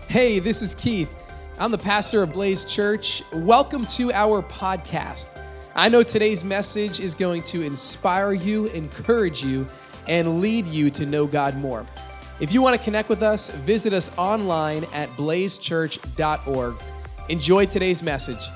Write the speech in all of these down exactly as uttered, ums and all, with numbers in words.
Hey, this is Keith. I'm the pastor of Blaze Church. Welcome to our podcast. I know today's message is going to inspire you, encourage you, and lead you to know God more. If you want to connect with us, visit us online at blaze church dot org. Enjoy today's message.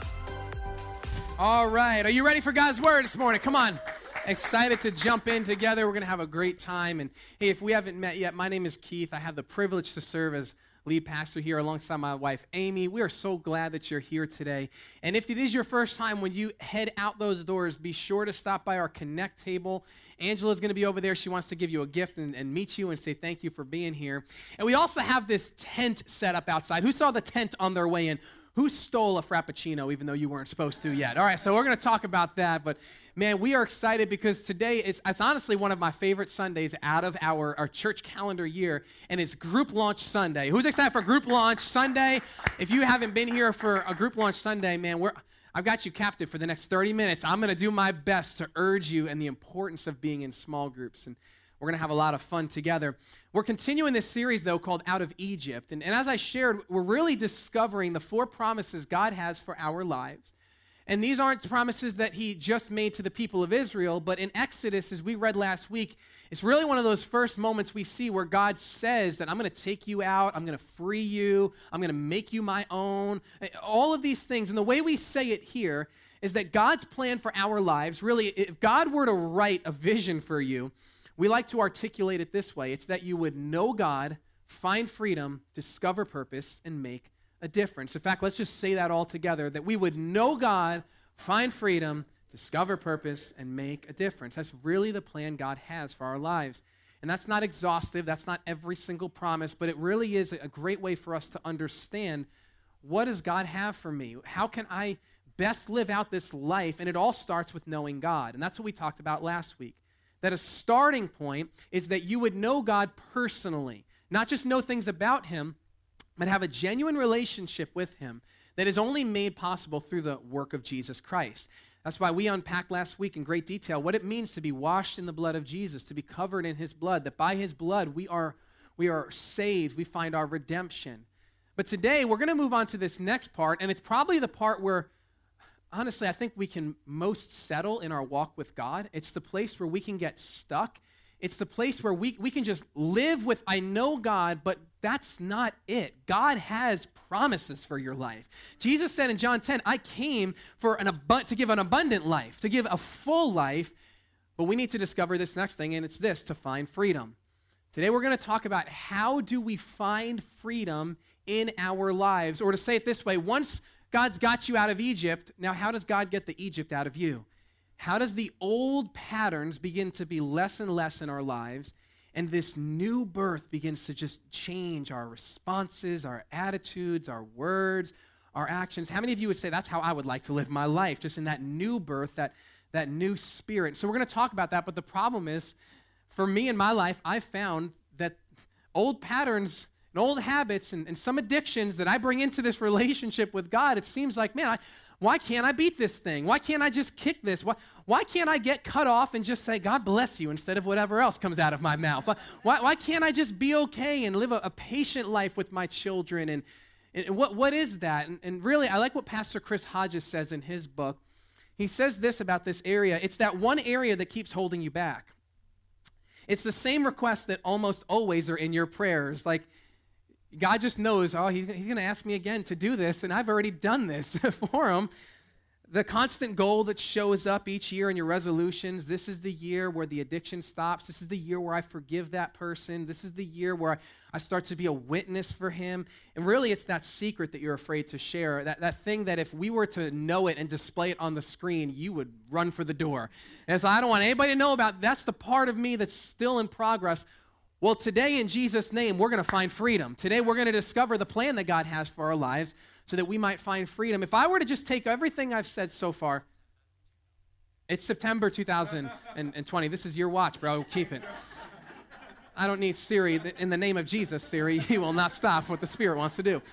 All right, are you ready for God's word this morning? Come on. Excited to jump in together. We're going to have a great time. And hey, if we haven't met yet, my name is Keith. I have the privilege to serve as lead pastor here alongside my wife, Amy. We are so glad that you're here today. And if it is your first time, when you head out those doors, be sure to stop by our Connect table. Angela's going to be over there. She wants to give you a gift and, and meet you and say thank you for being here. And we also have this tent set up outside. Who saw the tent on their way in? Who stole a Frappuccino even though you weren't supposed to yet? All right, so we're going to talk about that. But man, we are excited because today it's, it's honestly one of my favorite Sundays out of our, our church calendar year, and it's Group Launch Sunday. Who's excited for Group Launch Sunday? If you haven't been here for a Group Launch Sunday, man, we're I've got you captive for the next thirty minutes. I'm going to do my best to urge you in the importance of being in small groups, and we're going to have a lot of fun together. We're continuing this series, though, called Out of Egypt. And, and as I shared, we're really discovering the four promises God has for our lives. And these aren't promises that he just made to the people of Israel, but in Exodus, as we read last week, it's really one of those first moments we see where God says that I'm going to take you out, I'm going to free you, I'm going to make you my own, all of these things. And the way we say it here is that God's plan for our lives, really, if God were to write a vision for you, we like to articulate it this way. It's that you would know God, find freedom, discover purpose, and make a difference. In fact, let's just say that all together, that we would know God, find freedom, discover purpose, and make a difference. That's really the plan God has for our lives. And that's not exhaustive. That's not every single promise, but it really is a great way for us to understand, what does God have for me? How can I best live out this life? And it all starts with knowing God. And that's what we talked about last week. That a starting point is that you would know God personally, not just know things about him, but have a genuine relationship with him that is only made possible through the work of Jesus Christ. That's why we unpacked last week in great detail what it means to be washed in the blood of Jesus, to be covered in his blood, that by his blood we are, we are saved, we find our redemption. But today we're going to move on to this next part, and it's probably the part where honestly, I think we can most settle in our walk with God. It's the place where we can get stuck. It's the place where we, we can just live with, I know God, but that's not it. God has promises for your life. Jesus said in John ten, I came for an abu- to give an abundant life, to give a full life, but we need to discover this next thing, and it's this, to find freedom. Today we're going to talk about how do we find freedom in our lives, or to say it this way, once God's got you out of Egypt. Now, how does God get the Egypt out of you? How does the old patterns begin to be less and less in our lives, and this new birth begins to just change our responses, our attitudes, our words, our actions? How many of you would say that's how I would like to live my life, just in that new birth, that, that new spirit? So we're going to talk about that, but the problem is, for me in my life, I found that old patterns and old habits and, and some addictions that I bring into this relationship with God, it seems like, man, I, why can't I beat this thing? Why can't I just kick this? Why, why can't I get cut off and just say, God bless you, instead of whatever else comes out of my mouth? Why, why, why can't I just be okay and live a, a patient life with my children? And, and what, what is that? And, and really, I like what Pastor Chris Hodges says in his book. He says this about this area. It's that one area that keeps holding you back. It's the same requests that almost always are in your prayers. Like, God just knows, oh, he's, he's going to ask me again to do this, and I've already done this for him. The constant goal that shows up each year in your resolutions, this is the year where the addiction stops. This is the year where I forgive that person. This is the year where I, I start to be a witness for him. And really, it's that secret that you're afraid to share, that, that thing that if we were to know it and display it on the screen, you would run for the door. And so I don't want anybody to know about, that's the part of me that's still in progress. Well, today in Jesus' name, we're going to find freedom. Today we're going to discover the plan that God has for our lives so that we might find freedom. If I were to just take everything I've said so far, it's September two thousand twenty. This is your watch, bro. Keep it. I don't need Siri. In the name of Jesus, Siri, he will not stop what the Spirit wants to do.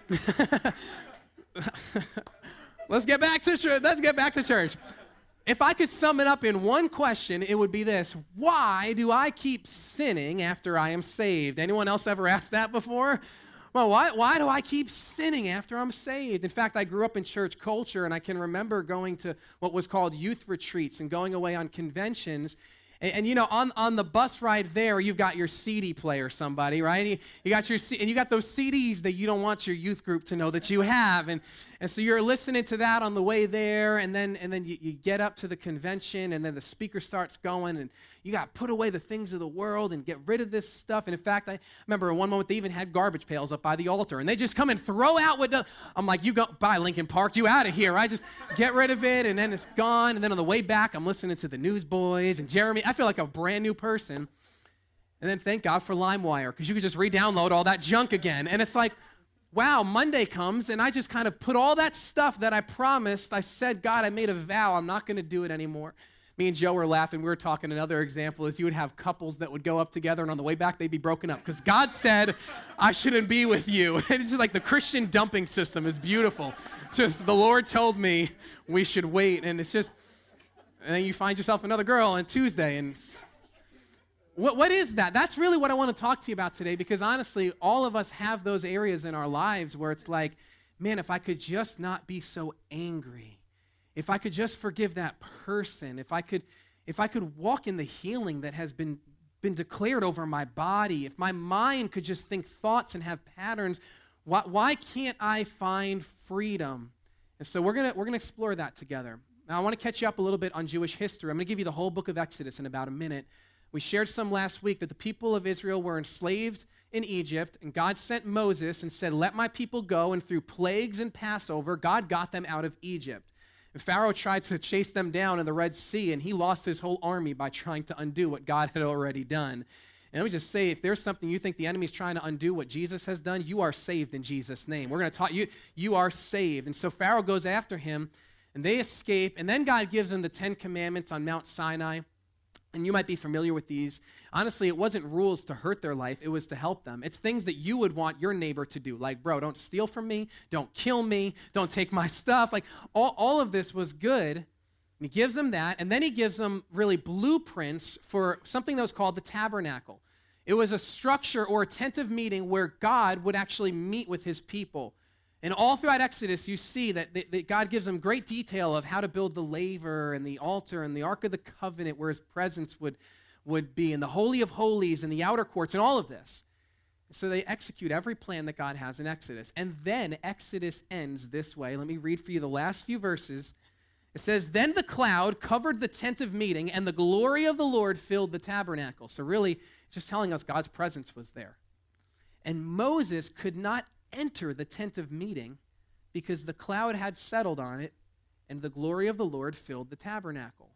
Let's get back to church. Let's get back to church. If I could sum it up in one question, it would be this: why do I keep sinning after I am saved? Anyone else ever asked that before? well, why, why do I keep sinning after I'm saved? In fact, I grew up in church culture, and I can remember going to what was called youth retreats and going away on conventions. And, and you know, on, on the bus ride there, you've got your C D player, somebody, right? And you, you got your C- and you got those C Ds that you don't want your youth group to know that you have, and and so you're listening to that on the way there, and then and then you, you get up to the convention, and then the speaker starts going, and you got to put away the things of the world and get rid of this stuff. And in fact, I remember at one moment they even had garbage pails up by the altar, and they just come and throw out what. The, I'm like, you go by Lincoln Park, you out of here, right? Just get rid of it, and then it's gone. And then on the way back, I'm listening to the Newsboys and Jeremy. I feel like a brand new person. And then thank God for LimeWire, because you could just re-download all that junk again. And it's like, wow, Monday comes, and I just kind of put all that stuff that I promised. I said, God, I made a vow. I'm not going to do it anymore. Me and Joe were laughing. We were talking. Another example is you would have couples that would go up together, and on the way back, they'd be broken up because God said, I shouldn't be with you. And it's just like the Christian dumping system is beautiful. Just the Lord told me we should wait, and it's just, and then you find yourself another girl on Tuesday, and What, what is that? That's really what I want to talk to you about today, because honestly, all of us have those areas in our lives where it's like, man, if I could just not be so angry, if I could just forgive that person, if I could if I could walk in the healing that has been, been declared over my body, if my mind could just think thoughts and have patterns, why, why can't I find freedom? And so we're going to we're gonna explore that together. Now, I want to catch you up a little bit on Jewish history. I'm going to give you the whole book of Exodus in about a minute. We shared some last week that the people of Israel were enslaved in Egypt, and God sent Moses and said, let my people go, and through plagues and Passover, God got them out of Egypt. And Pharaoh tried to chase them down in the Red Sea, and he lost his whole army by trying to undo what God had already done. And let me just say, if there's something you think the enemy's trying to undo what Jesus has done, you are saved in Jesus' name. We're going to talk, you, you are saved. And so Pharaoh goes after him, and they escape, and then God gives them the Ten Commandments on Mount Sinai. And you might be familiar with these. Honestly, it wasn't rules to hurt their life. It was to help them. It's things that you would want your neighbor to do. Like, bro, don't steal from me. Don't kill me. Don't take my stuff. Like, all, all of this was good. And he gives them that. And then he gives them really blueprints for something that was called the tabernacle. It was a structure or a tent of meeting where God would actually meet with his people. And all throughout Exodus, you see that, that, that God gives them great detail of how to build the laver and the altar and the Ark of the Covenant where his presence would, would be, and the Holy of Holies and the outer courts and all of this. So they execute every plan that God has in Exodus. And then Exodus ends this way. Let me read for you the last few verses. It says, then the cloud covered the tent of meeting, and the glory of the Lord filled the tabernacle. So really, it's just telling us God's presence was there. And Moses could not enter the tent of meeting because the cloud had settled on it and the glory of the Lord filled the tabernacle.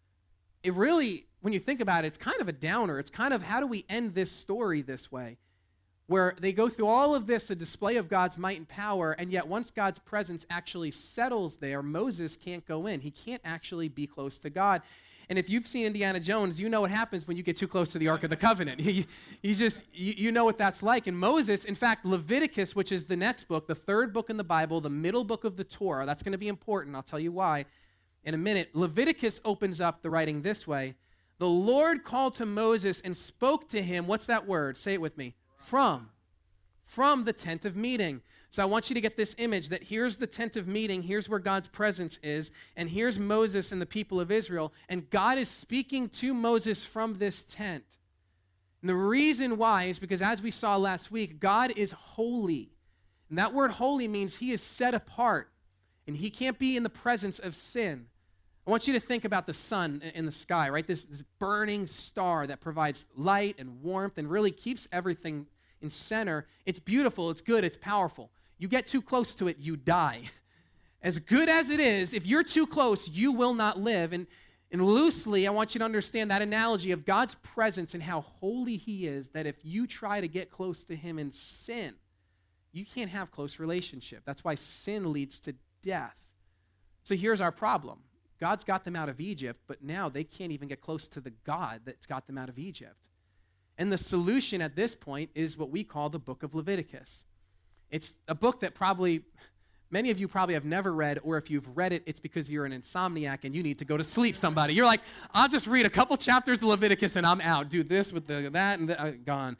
It really, when you think about it, it's kind of a downer. It's kind of, how do we end this story this way? Where they go through all of this, a display of God's might and power, and yet once God's presence actually settles there, Moses can't go in. He can't actually be close to God. And if you've seen Indiana Jones, you know what happens when you get too close to the Ark of the Covenant. you, you just, you, you know what that's like. And Moses, in fact, Leviticus, which is the next book, the third book in the Bible, the middle book of the Torah, that's going to be important. I'll tell you why in a minute. Leviticus opens up the writing this way. The Lord called to Moses and spoke to him. What's that word? Say it with me. From. From the tent of meeting. So I want you to get this image that here's the tent of meeting, here's where God's presence is, and here's Moses and the people of Israel, and God is speaking to Moses from this tent. And the reason why is because, as we saw last week, God is holy. And that word holy means he is set apart, and he can't be in the presence of sin. I want you to think about the sun in the sky, right? This, this burning star that provides light and warmth and really keeps everything in center. It's beautiful, it's good, it's powerful. You get too close to it, you die. As good as it is, if you're too close, you will not live. And, and loosely, I want you to understand that analogy of God's presence and how holy he is, that if you try to get close to him in sin, you can't have close relationship. That's why sin leads to death. So here's our problem. God's got them out of Egypt, but now they can't even get close to the God that's got them out of Egypt. And the solution at this point is what we call the book of Leviticus. It's a book that probably, many of you probably have never read, or if you've read it, it's because you're an insomniac and you need to go to sleep, somebody. You're like, I'll just read a couple chapters of Leviticus and I'm out. Do this with the that and the, uh, gone.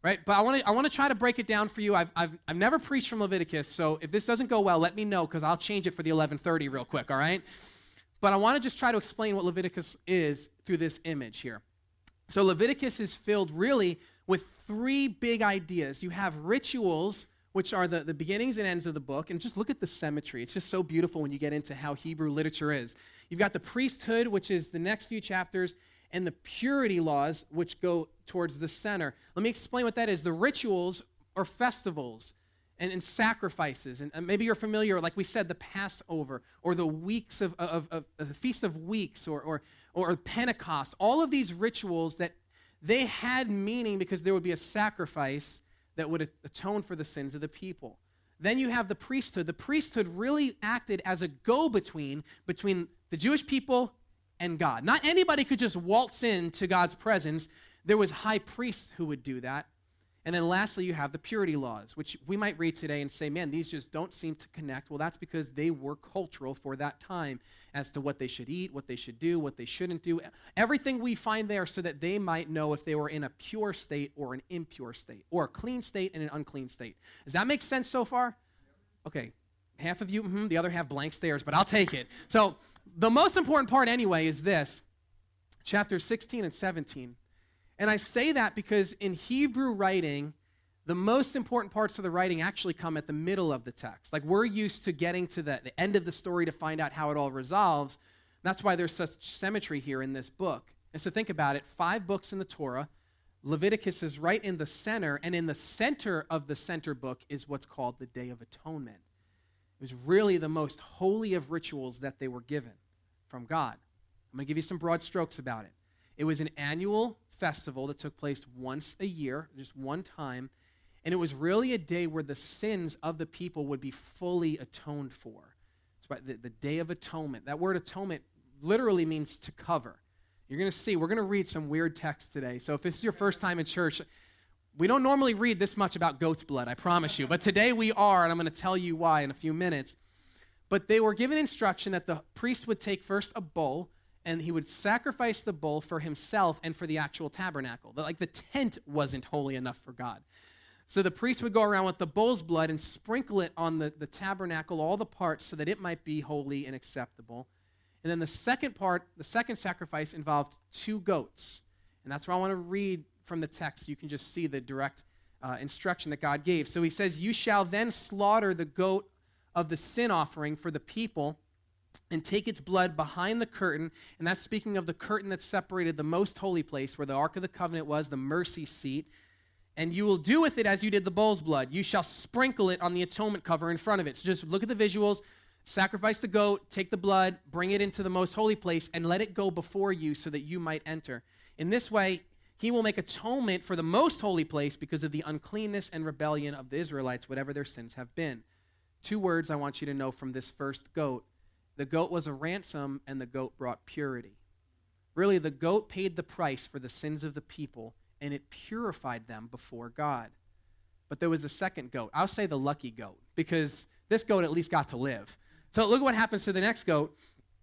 right? But I want to I want to try to break it down for you. I've, I've, I've never preached from Leviticus, so if this doesn't go well, let me know because I'll change it for the eleven thirty real quick, all right? But I want to just try to explain what Leviticus is through this image here. So Leviticus is filled really with three big ideas. You have rituals, which are the, the beginnings and ends of the book. And just look at the symmetry. It's just so beautiful when you get into how Hebrew literature is. You've got the priesthood, which is the next few chapters, and the purity laws, which go towards the center. Let me explain what that is. The rituals are festivals and, and sacrifices. And, and maybe you're familiar, like we said, the Passover or the weeks of, of, of, of the Feast of Weeks or, or, or Pentecost. All of these rituals that they had meaning because there would be a sacrifice that would atone for the sins of the people. Then you have the priesthood. The priesthood really acted as a go-between between the Jewish people and God. Not anybody could just waltz into God's presence. There was high priests who would do that. And then lastly, you have the purity laws, which we might read today and say, man, these just don't seem to connect. Well, that's because they were cultural for that time as to what they should eat, what they should do, what they shouldn't do. Everything we find there so that they might know if they were in a pure state or an impure state, or a clean state and an unclean state. Does that make sense so far? Okay, half of you, mm-hmm, the other half blank stares, but I'll take it. So the most important part anyway is this, chapter sixteen and seventeen. And I say that because in Hebrew writing, the most important parts of the writing actually come at the middle of the text. Like we're used to getting to the, the end of the story to find out how it all resolves. That's why there's such symmetry here in this book. And so think about it, five books in the Torah. Leviticus is right in the center, and in the center of the center book is what's called the Day of Atonement. It was really the most holy of rituals that they were given from God. I'm going to give you some broad strokes about it. It was an annual festival that took place once a year, just one time, and it was really a day where the sins of the people would be fully atoned for. It's about the, the Day of Atonement. That word atonement literally means to cover. You're going to see, we're going to read some weird text today. So if this is your first time in church, we don't normally read this much about goat's blood, I promise you. But today we are, and I'm going to tell you why in a few minutes. But they were given instruction that the priest would take first a bull, and he would sacrifice the bull for himself and for the actual tabernacle. Like the tent wasn't holy enough for God. So the priest would go around with the bull's blood and sprinkle it on the, the tabernacle, all the parts, so that it might be holy and acceptable. And then the second part, the second sacrifice involved two goats. And that's why I want to read from the text so you can just see the direct uh, instruction that God gave. So he says, "You shall then slaughter the goat of the sin offering for the people and take its blood behind the curtain," and that's speaking of the curtain that separated the most holy place where the Ark of the Covenant was, the mercy seat, "and you will do with it as you did the bull's blood. You shall sprinkle it on the atonement cover in front of it." So just look at the visuals. Sacrifice the goat, take the blood, bring it into the most holy place, and let it go before you so that you might enter. In this way, he will make atonement for the most holy place because of the uncleanness and rebellion of the Israelites, whatever their sins have been. Two words I want you to know from this first goat. The goat was a ransom, and the goat brought purity. Really, the goat paid the price for the sins of the people, and it purified them before God. But there was a second goat. I'll say the lucky goat, because this goat at least got to live. So look what happens to the next goat.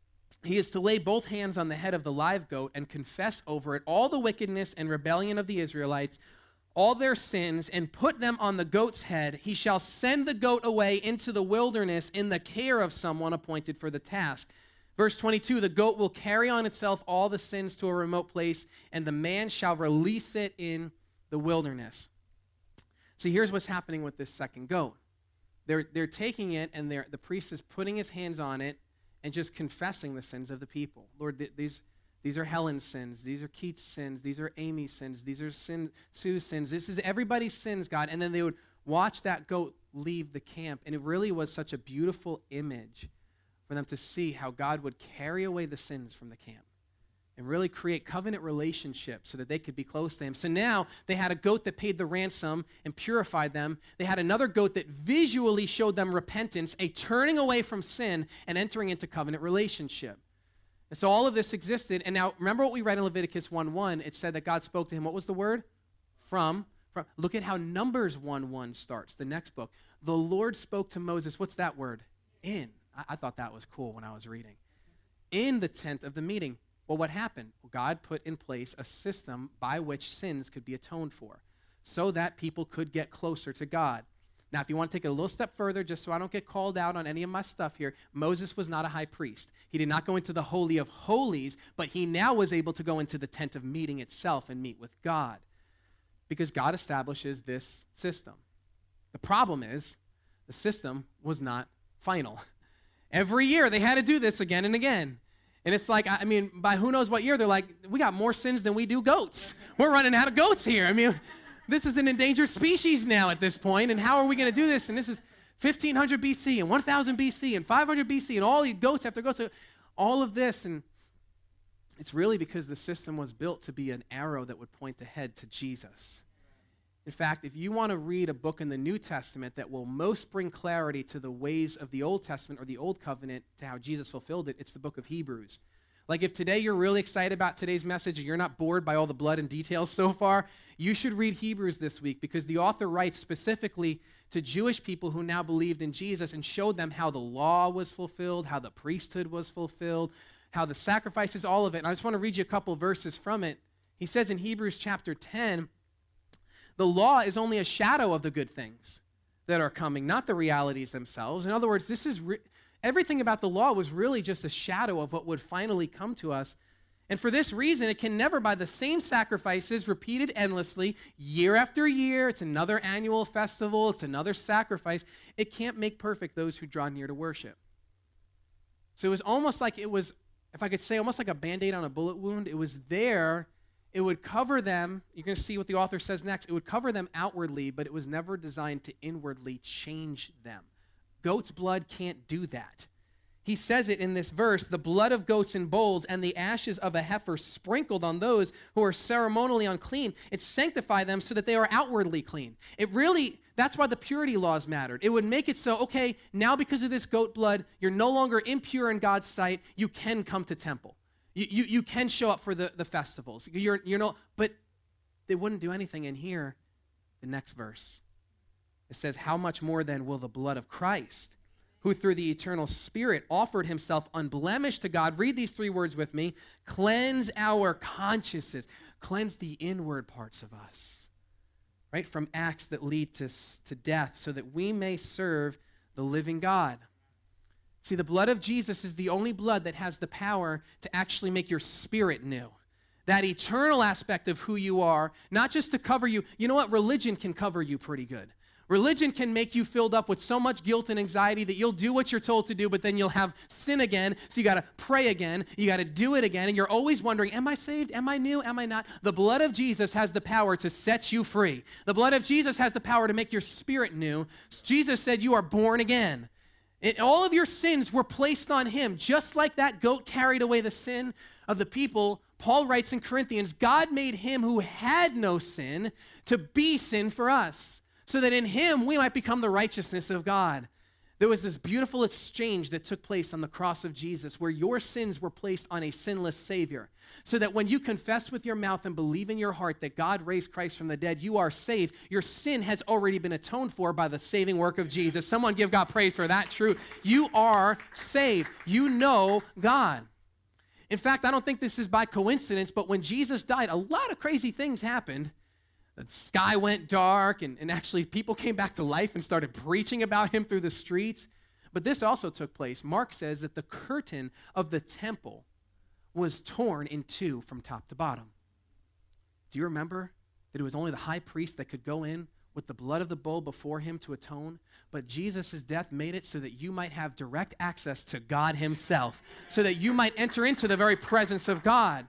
He is to lay both hands on the head of the live goat and confess over it all the wickedness and rebellion of the Israelites, all their sins, and put them on the goat's head. He shall send the goat away into the wilderness in the care of someone appointed for the task. Verse twenty-two, the goat will carry on itself all the sins to a remote place, and the man shall release it in the wilderness. So here's what's happening with this second goat. They're, they're taking it, and they're, the priest is putting his hands on it and just confessing the sins of the people. Lord, th- these These are Helen's sins. These are Keith's sins. These are Amy's sins. These are sin, Sue's sins. This is everybody's sins, God. And then they would watch that goat leave the camp. And it really was such a beautiful image for them to see how God would carry away the sins from the camp and really create covenant relationships so that they could be close to him. So now they had a goat that paid the ransom and purified them. They had another goat that visually showed them repentance, a turning away from sin and entering into covenant relationship. And so all of this existed. And now remember what we read in Leviticus one one. It said that God spoke to him. What was the word? From. from. Look at how Numbers one one starts, the next book. The Lord spoke to Moses. What's that word? In. I, I thought that was cool when I was reading. In the tent of the meeting. Well, what happened? Well, God put in place a system by which sins could be atoned for. so that people could get closer to God. Now, if you want to take it a little step further, just so I don't get called out on any of my stuff here, Moses was not a high priest. He did not go into the Holy of Holies, but he now was able to go into the tent of meeting itself and meet with God, because God establishes this system. The problem is, the system was not final. Every year, they had to do this again and again. And it's like, I mean, by who knows what year, they're like, we got more sins than we do goats. We're running out of goats here. I mean, this is an endangered species now at this point, and how are we going to do this? And this is fifteen hundred B C and one thousand B C and five hundred B C and all these goats after goats, all of this. And it's really because the system was built to be an arrow that would point ahead to Jesus. In fact, if you want to read a book in the New Testament that will most bring clarity to the ways of the Old Testament or the Old Covenant to how Jesus fulfilled it, it's the book of Hebrews. Like, if today you're really excited about today's message and you're not bored by all the blood and details so far, you should read Hebrews this week, because the author writes specifically to Jewish people who now believed in Jesus and showed them how the law was fulfilled, how the priesthood was fulfilled, how the sacrifices, all of it. And I just want to read you a couple verses from it. He says in Hebrews chapter ten, the law is only a shadow of the good things that are coming, not the realities themselves. In other words, this is re- everything about the law was really just a shadow of what would finally come to us. And for this reason, it can never, by the same sacrifices repeated endlessly, year after year, it's another annual festival, it's another sacrifice, it can't make perfect those who draw near to worship. So it was almost like it was, if I could say, almost like a Band-Aid on a bullet wound. It was there. It would cover them. You're going to see what the author says next. It would cover them outwardly, but it was never designed to inwardly change them. Goat's blood can't do that. He says it in this verse, the blood of goats and bulls and the ashes of a heifer sprinkled on those who are ceremonially unclean, it sanctified them so that they are outwardly clean. It really, that's why the purity laws mattered. It would make it so, okay, now because of this goat blood, you're no longer impure in God's sight, you can come to temple. You, you, you can show up for the, the festivals. You're, you're no, but they wouldn't do anything in here. The next verse, it says, how much more then will the blood of Christ, who through the eternal Spirit offered himself unblemished to God, read these three words with me, cleanse our consciences, cleanse the inward parts of us, right, from acts that lead to, to death, so that we may serve the living God. See, the blood of Jesus is the only blood that has the power to actually make your spirit new. That eternal aspect of who you are, not just to cover you. You know what? Religion can cover you pretty good. Religion can make you filled up with so much guilt and anxiety that you'll do what you're told to do, but then you'll have sin again, so you got to pray again, you got to do it again, and you're always wondering, am I saved? Am I new? Am I not? The blood of Jesus has the power to set you free. The blood of Jesus has the power to make your spirit new. Jesus said you are born again. And all of your sins were placed on him. Just like that goat carried away the sin of the people, Paul writes in Corinthians, God made him who had no sin to be sin for us, so that in him we might become the righteousness of God. There was this beautiful exchange that took place on the cross of Jesus, where your sins were placed on a sinless Savior, so that when you confess with your mouth and believe in your heart that God raised Christ from the dead, you are saved. Your sin has already been atoned for by the saving work of Jesus. Someone give God praise for that truth. You are saved. You know God. In fact, I don't think this is by coincidence, but when Jesus died, a lot of crazy things happened. The sky went dark, and, and actually people came back to life and started preaching about him through the streets. But this also took place. Mark says that the curtain of the temple was torn in two from top to bottom. Do you remember that it was only the high priest that could go in with the blood of the bull before him to atone? But Jesus' death made it so that you might have direct access to God himself, so that you might enter into the very presence of God.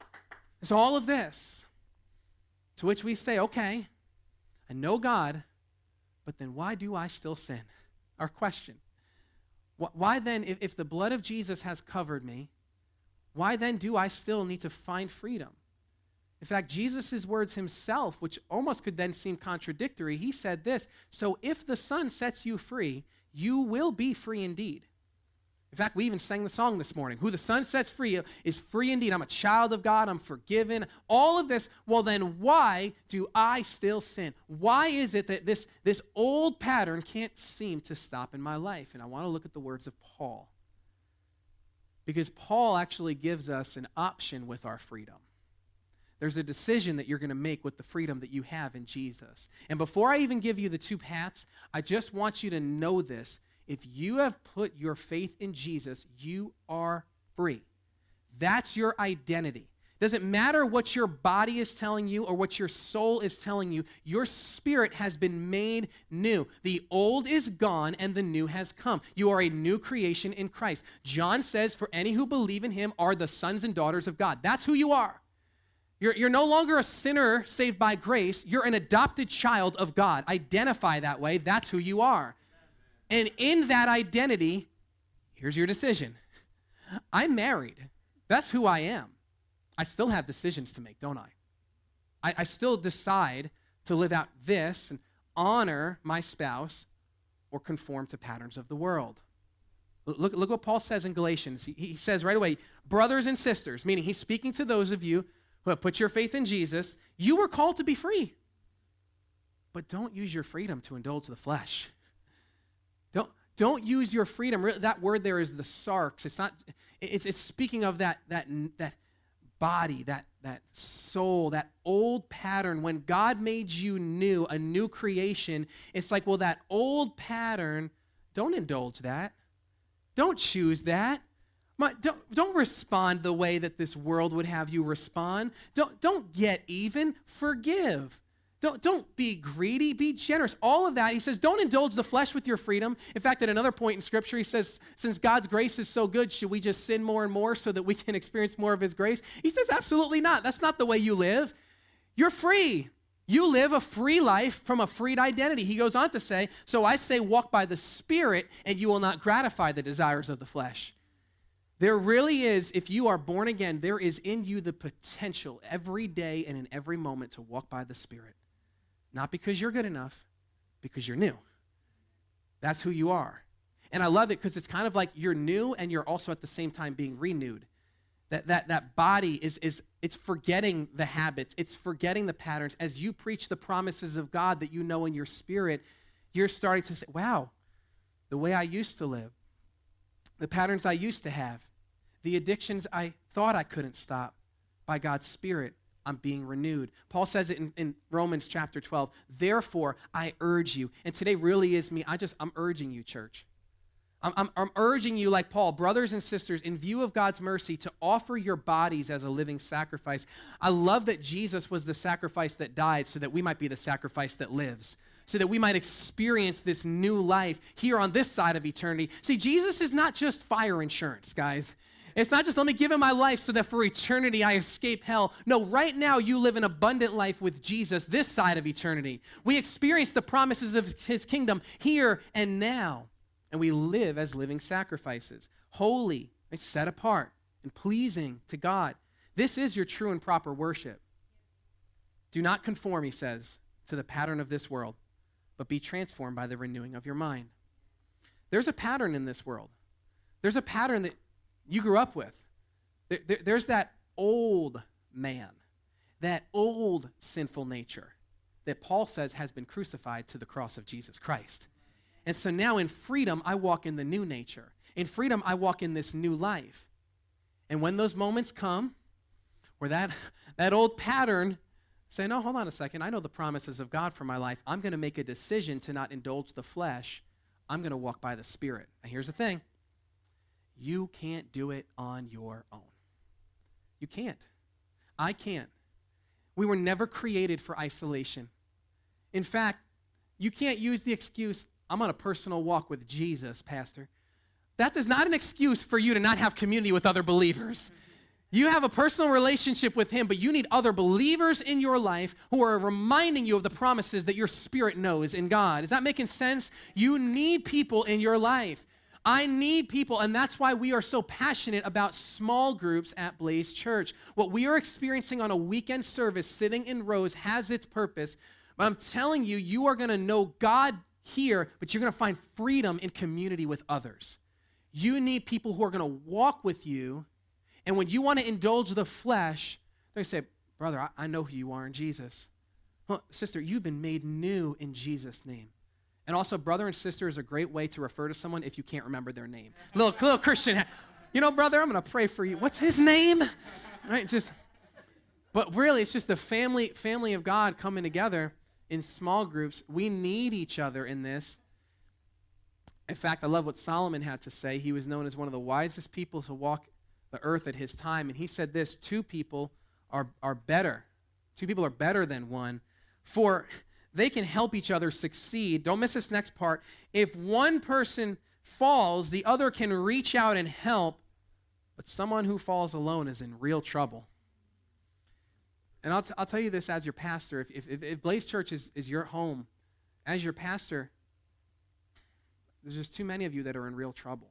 So all of this, to which we say, okay, I know God, but then why do I still sin? Our question. Why then, if, if the blood of Jesus has covered me, why then do I still need to find freedom? In fact, Jesus' words himself, which almost could then seem contradictory, he said this, so if the Son sets you free, you will be free indeed. In fact, we even sang the song this morning, who the Son sets free is free indeed. I'm a child of God, I'm forgiven, all of this. Well, then why do I still sin? Why is it that this, this old pattern can't seem to stop in my life? And I want to look at the words of Paul. Because Paul actually gives us an option with our freedom. There's a decision that you're going to make with the freedom that you have in Jesus. And before I even give you the two paths, I just want you to know this. If you have put your faith in Jesus, you are free. That's your identity. Doesn't matter what your body is telling you or what your soul is telling you, your spirit has been made new. The old is gone and the new has come. You are a new creation in Christ. John says, for any who believe in him are the sons and daughters of God. That's who you are. You're, you're no longer a sinner saved by grace. You're an adopted child of God. Identify that way. That's who you are. And in that identity, here's your decision. I'm married. That's who I am. I still have decisions to make, don't I? I, I still decide to live out this and honor my spouse or conform to patterns of the world. Look, look what Paul says in Galatians. He, he says right away, brothers and sisters, meaning he's speaking to those of you who have put your faith in Jesus. You were called to be free, but don't use your freedom to indulge the flesh. Don't, don't use your freedom. That word there is the sarx. It's not, it's, it's speaking of that, that, that body, that, that soul, that old pattern. When God made you new, a new creation, it's like, well, that old pattern, don't indulge that. Don't choose that. Don't, don't respond the way that this world would have you respond. Don't, don't get even. Forgive. Don't, don't be greedy. Be generous. All of that, he says, don't indulge the flesh with your freedom. In fact, at another point in Scripture, he says, since God's grace is so good, should we just sin more and more so that we can experience more of his grace? He says, absolutely not. That's not the way you live. You're free. You live a free life from a freed identity. He goes on to say, so I say walk by the Spirit, and you will not gratify the desires of the flesh. There really is, if you are born again, there is in you the potential every day and in every moment to walk by the Spirit. Not because you're good enough, because you're new. That's who you are. And I love it because it's kind of like you're new and you're also at the same time being renewed. That, that, that body is, is it's forgetting the habits. It's forgetting the patterns. As you preach the promises of God that you know in your spirit, you're starting to say, wow, the way I used to live, the patterns I used to have, the addictions I thought I couldn't stop, by God's Spirit, I'm being renewed. Paul says it in, in Romans chapter twelve. Therefore, I urge you. And today really is me. I just, I'm urging you, church. I'm, I'm, I'm urging you, like Paul, brothers and sisters, in view of God's mercy, to offer your bodies as a living sacrifice. I love that Jesus was the sacrifice that died so that we might be the sacrifice that lives, so that we might experience this new life here on this side of eternity. See, Jesus is not just fire insurance, guys. It's not just let me give him my life so that for eternity I escape hell. No, right now you live an abundant life with Jesus this side of eternity. We experience the promises of his kingdom here and now. And we live as living sacrifices, holy, right, set apart, and pleasing to God. This is your true and proper worship. Do not conform, he says, to the pattern of this world, but be transformed by the renewing of your mind. There's a pattern in this world. There's a pattern that you grew up with. There, there, there's that old man, that old sinful nature that Paul says has been crucified to the cross of Jesus Christ. And so now in freedom, I walk in the new nature. In freedom, I walk in this new life. And when those moments come where that, that old pattern say, no, hold on a second. I know the promises of God for my life. I'm going to make a decision to not indulge the flesh. I'm going to walk by the Spirit. Now, here's the thing. You can't do it on your own. You can't. I can't. We were never created for isolation. In fact, you can't use the excuse, I'm on a personal walk with Jesus, Pastor. That is not an excuse for you to not have community with other believers. You have a personal relationship with him, but you need other believers in your life who are reminding you of the promises that your spirit knows in God. Is that making sense? You need people in your life. I need people, and that's why we are so passionate about small groups at Blaze Church. What we are experiencing on a weekend service sitting in rows has its purpose, but I'm telling you, you are going to know God here, but you're going to find freedom in community with others. You need people who are going to walk with you, and when you want to indulge the flesh, they're going to say, brother, I, I know who you are in Jesus. Well, sister, you've been made new in Jesus' name. And also, brother and sister is a great way to refer to someone if you can't remember their name. Little, little Christian, you know, brother, I'm going to pray for you. What's his name? Right? Just, But really, it's just the family, family of God coming together in small groups. We need each other in this. In fact, I love what Solomon had to say. He was known as one of the wisest people to walk the earth at his time. And he said this, two people are, are better. Two people are better than one, for they can help each other succeed. Don't miss this next part. If one person falls, the other can reach out and help, but someone who falls alone is in real trouble. And I'll, t- I'll tell you this as your pastor. If, if, if Blaze Church is, is your home, as your pastor, there's just too many of you that are in real trouble.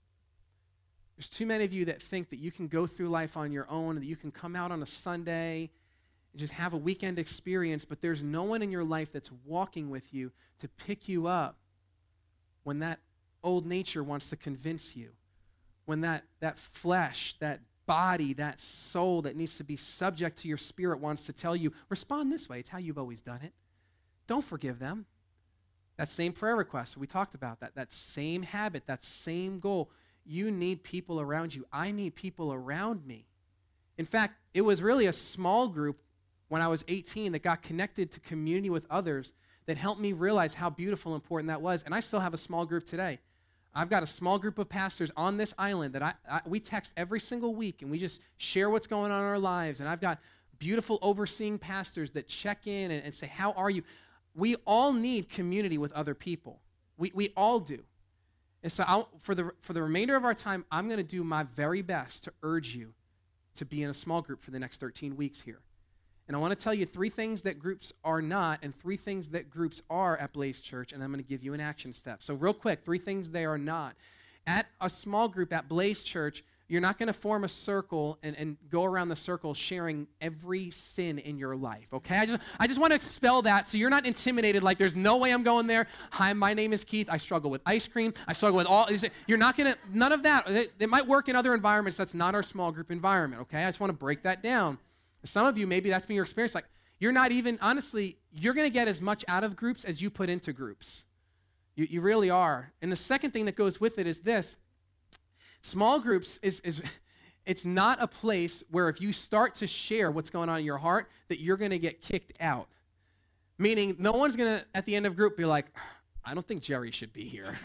There's too many of you that think that you can go through life on your own, that you can come out on a Sunday and just have a weekend experience, but there's no one in your life that's walking with you to pick you up when that old nature wants to convince you, when that, that flesh, that body, that soul that needs to be subject to your spirit wants to tell you, respond this way. It's how you've always done it. Don't forgive them. That same prayer request we talked about, that, that same habit, that same goal. You need people around you. I need people around me. In fact, it was really a small group when I was eighteen that got connected to community with others that helped me realize how beautiful and important that was. And I still have a small group today. I've got a small group of pastors on this island that I, I we text every single week, and we just share what's going on in our lives. And I've got beautiful overseeing pastors that check in and, and say, how are you? We all need community with other people. We we all do. And so I'll, for the for the remainder of our time, I'm going to do my very best to urge you to be in a small group for the next thirteen weeks here. And I want to tell you three things that groups are not and three things that groups are at Blaze Church, and I'm going to give you an action step. So real quick, three things they are not. At a small group at Blaze Church, you're not going to form a circle and, and go around the circle sharing every sin in your life, okay? I just I just want to expel that so you're not intimidated like there's no way I'm going there. Hi, my name is Keith. I struggle with ice cream. I struggle with all. You're not going to, none of that. It, it might work in other environments. That's not our small group environment, okay? I just want to break that down. Some of you, maybe that's been your experience. Like, you're not even, honestly, you're going to get as much out of groups as you put into groups. You, you really are. And the second thing that goes with it is this. Small groups is, is it's not a place where if you start to share what's going on in your heart, that you're going to get kicked out. Meaning, no one's going to, at the end of group, be like, I don't think Jerry should be here.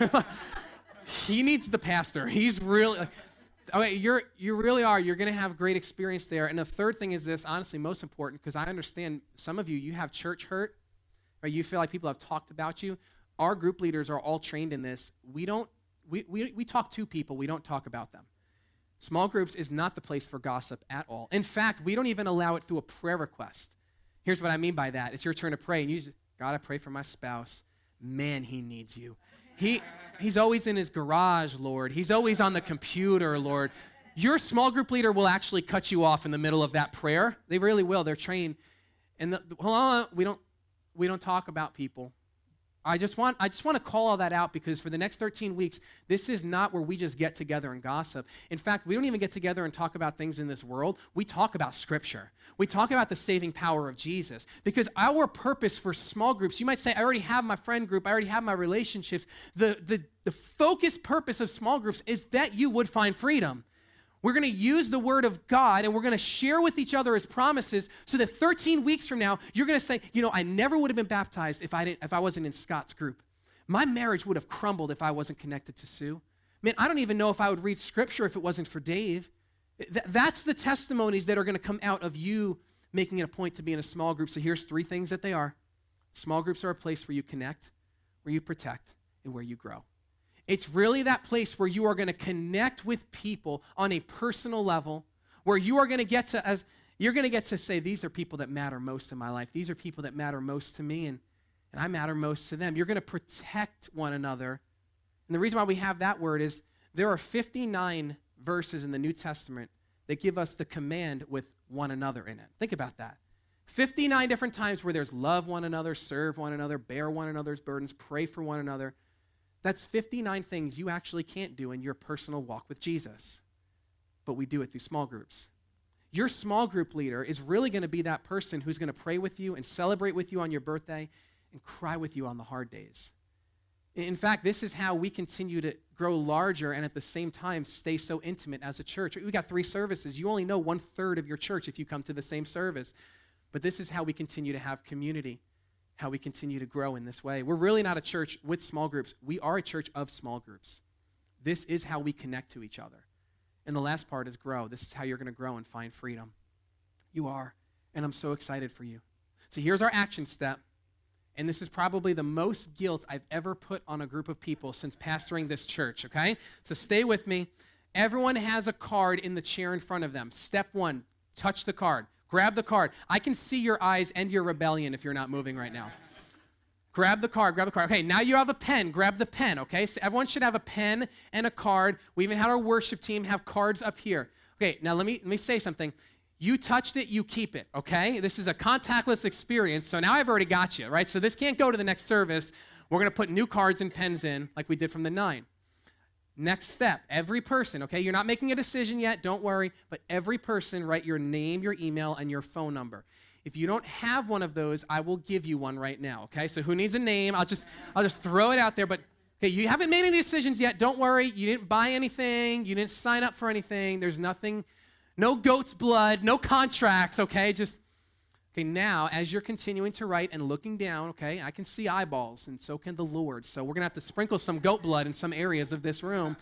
He needs the pastor. He's really... Like, okay, you're, you really are. You're going to have great experience there. And the third thing is this, honestly, most important, because I understand some of you, you have church hurt, or you feel like people have talked about you. Our group leaders are all trained in this. We don't, we, we, we talk to people. We don't talk about them. Small groups is not the place for gossip at all. In fact, we don't even allow it through a prayer request. Here's what I mean by that. It's your turn to pray, and you just, God, I pray for my spouse. Man, he needs you. He... He's always in his garage, Lord. He's always on the computer, Lord. Your small group leader will actually cut you off in the middle of that prayer. They really will. They're trained. And the, hold on, we don't we don't talk about people. I just want I just want to call all that out because for the next thirteen weeks, this is not where we just get together and gossip. In fact, we don't even get together and talk about things in this world. We talk about Scripture. We talk about the saving power of Jesus because our purpose for small groups, you might say, I already have my friend group. I already have my relationships. The, the, the focused purpose of small groups is that you would find freedom. We're going to use the Word of God, and we're going to share with each other His promises so that thirteen weeks from now, you're going to say, you know, I never would have been baptized if I didn't, if I wasn't in Scott's group. My marriage would have crumbled if I wasn't connected to Sue. Man, I don't even know if I would read Scripture if it wasn't for Dave. Th- that's the testimonies that are going to come out of you making it a point to be in a small group. So here's three things that they are. Small groups are a place where you connect, where you protect, and where you grow. It's really that place where you are going to connect with people on a personal level, where you are going to get to as you're going to get to say, these are people that matter most in my life. These are people that matter most to me, and, and I matter most to them. You're going to protect one another. And the reason why we have that word is there are fifty-nine verses in the New Testament that give us the command with one another in it. Think about that. fifty-nine different times where there's love one another, serve one another, bear one another's burdens, pray for one another. That's fifty-nine things you actually can't do in your personal walk with Jesus. But we do it through small groups. Your small group leader is really going to be that person who's going to pray with you and celebrate with you on your birthday and cry with you on the hard days. In fact, this is how we continue to grow larger and at the same time stay so intimate as a church. We got three services. You only know one third of your church if you come to the same service. But this is how we continue to have community, how we continue to grow in this way. We're really not a church with small groups. We are a church of small groups. This is how we connect to each other. And the last part is grow. This is how you're going to grow and find freedom. You are. And I'm so excited for you. So here's our action step. And this is probably the most guilt I've ever put on a group of people since pastoring this church, okay? So stay with me. Everyone has a card in the chair in front of them. Step one, touch the card. Grab the card. I can see your eyes and your rebellion if you're not moving right now. Grab the card, grab the card. Okay, now you have a pen. Grab the pen, okay? So everyone should have a pen and a card. We even had our worship team have cards up here. Okay, now let me let me say something. You touched it, you keep it, okay? This is a contactless experience, so now I've already got you, right? So this can't go to the next service. We're going to put new cards and pens in like we did from the nine. Next step, every person, okay? You're not making a decision yet, don't worry, but every person write your name, your email, and your phone number. If you don't have one of those, I will give you one right now, okay? So who needs a name? I'll just I'll just throw it out there, but okay, you haven't made any decisions yet, don't worry. You didn't buy anything, you didn't sign up for anything. There's nothing. No goat's blood, no contracts, okay? Just, okay, now, as you're continuing to write and looking down, okay, I can see eyeballs, and so can the Lord. So we're going to have to sprinkle some goat blood in some areas of this room.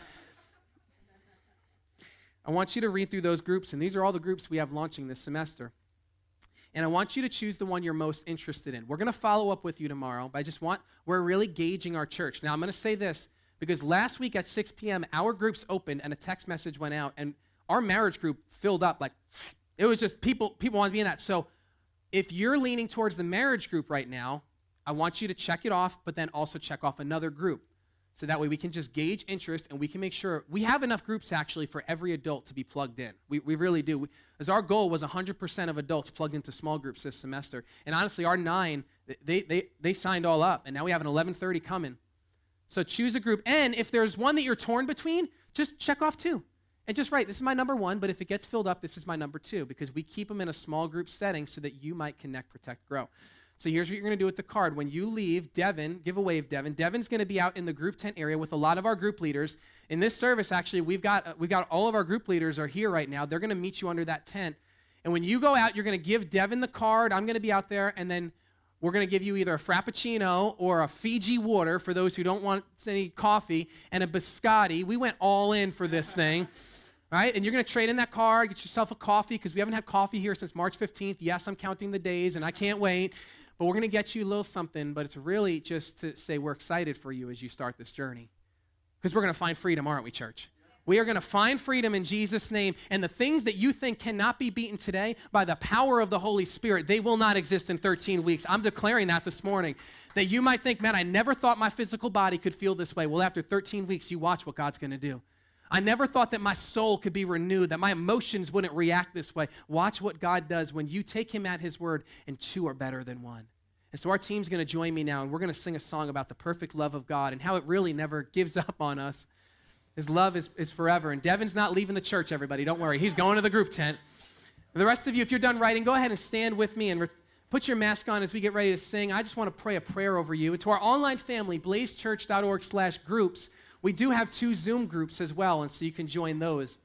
I want you to read through those groups, and these are all the groups we have launching this semester. And I want you to choose the one you're most interested in. We're going to follow up with you tomorrow, but I just want, we're really gauging our church. Now, I'm going to say this, because last week at six p.m., our groups opened, and a text message went out, and our marriage group filled up. Like, it was just people, people want to be in that. So if you're leaning towards the marriage group right now, I want you to check it off, but then also check off another group. So that way we can just gauge interest and we can make sure, we have enough groups actually for every adult to be plugged in. We we really do. We, as our goal was one hundred percent of adults plugged into small groups this semester. And honestly, our nine, they they they signed all up. And now we have an eleven thirty coming. So choose a group. And if there's one that you're torn between, just check off two. And just write, this is my number one, but if it gets filled up, this is my number two, because we keep them in a small group setting so that you might connect, protect, grow. So here's what you're going to do with the card. When you leave, Devin, give a wave, Devin. Devin's going to be out in the group tent area with a lot of our group leaders. In this service, actually, we've got uh, we've got all of our group leaders are here right now. They're going to meet you under that tent. And when you go out, you're going to give Devin the card. I'm going to be out there, and then we're going to give you either a Frappuccino or a Fiji water for those who don't want any coffee, and a biscotti. We went all in for this thing. Right? And you're going to trade in that card, get yourself a coffee, because we haven't had coffee here since March fifteenth. Yes, I'm counting the days, and I can't wait. But we're going to get you a little something, but it's really just to say we're excited for you as you start this journey. Because we're going to find freedom, aren't we, church? We are going to find freedom in Jesus' name, and the things that you think cannot be beaten today by the power of the Holy Spirit, they will not exist in thirteen weeks. I'm declaring that this morning. That you might think, man, I never thought my physical body could feel this way. Well, after thirteen weeks, you watch what God's going to do. I never thought that my soul could be renewed, that my emotions wouldn't react this way. Watch what God does when you take him at his word, and two are better than one. And so our team's going to join me now, and we're going to sing a song about the perfect love of God and how it really never gives up on us. His love is, is forever. And Devin's not leaving the church, everybody. Don't worry. He's going to the group tent. The rest of you, if you're done writing, go ahead and stand with me and re- put your mask on as we get ready to sing. I just want to pray a prayer over you. And to our online family, blazechurch.org slash groups, we do have two Zoom groups as well, and so you can join those.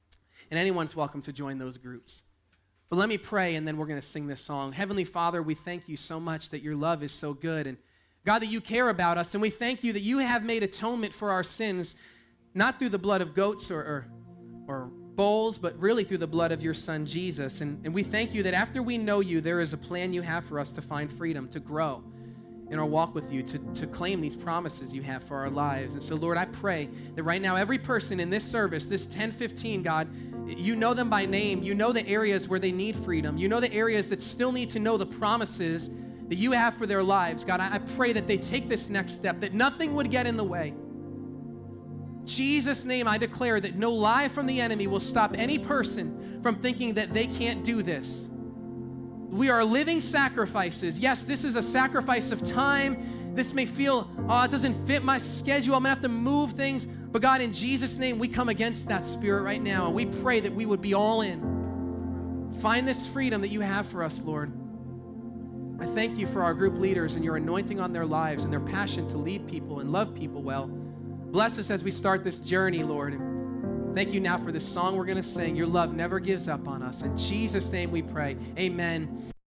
And anyone's welcome to join those groups. But let me pray, and then we're going to sing this song. Heavenly Father, we thank you so much that your love is so good, and God, that you care about us, and we thank you that you have made atonement for our sins, not through the blood of goats or or, or bulls, but really through the blood of your Son, Jesus. And, and we thank you that after we know you, there is a plan you have for us to find freedom, to grow in our walk with you, to, to claim these promises you have for our lives. And so, Lord, I pray that right now, every person in this service, this ten fifteen, God, you know them by name. You know the areas where they need freedom. You know the areas that still need to know the promises that you have for their lives. God, I, I pray that they take this next step, that nothing would get in the way. In Jesus' name, I declare that no lie from the enemy will stop any person from thinking that they can't do this. We are living sacrifices. Yes, this is a sacrifice of time. This may feel, oh, it doesn't fit my schedule. I'm going to have to move things. But God, in Jesus' name, we come against that spirit right now. And we pray that we would be all in. Find this freedom that you have for us, Lord. I thank you for our group leaders and your anointing on their lives and their passion to lead people and love people well. Bless us as we start this journey, Lord. Thank you now for this song we're going to sing. Your love never gives up on us. In Jesus' name we pray. Amen.